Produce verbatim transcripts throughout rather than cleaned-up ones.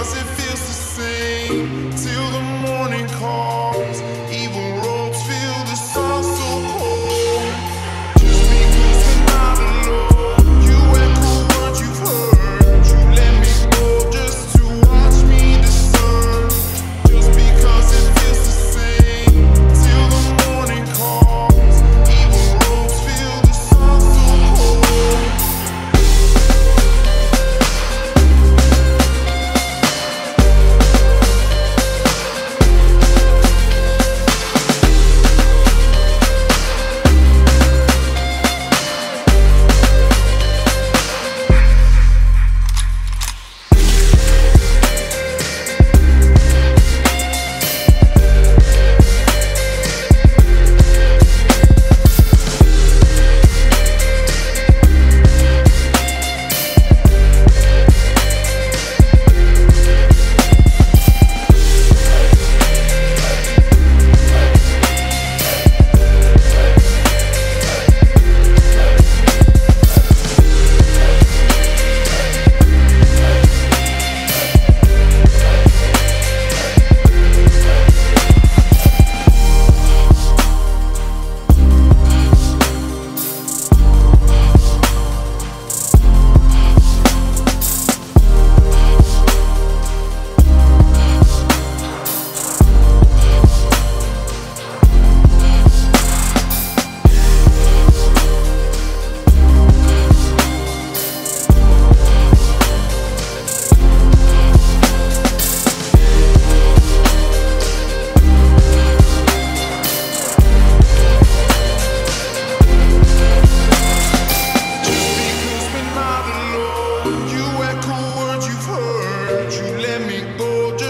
because it feels the same till the morning calls. Evil ropes feel the sun so cold. Just because we're not alone, you echo words you've heard. You let me go just to watch me discern. Just because it feels the same till the morning calls. Evil ropes feel the sun so cold.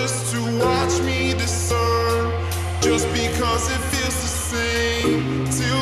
Just because it feels the same till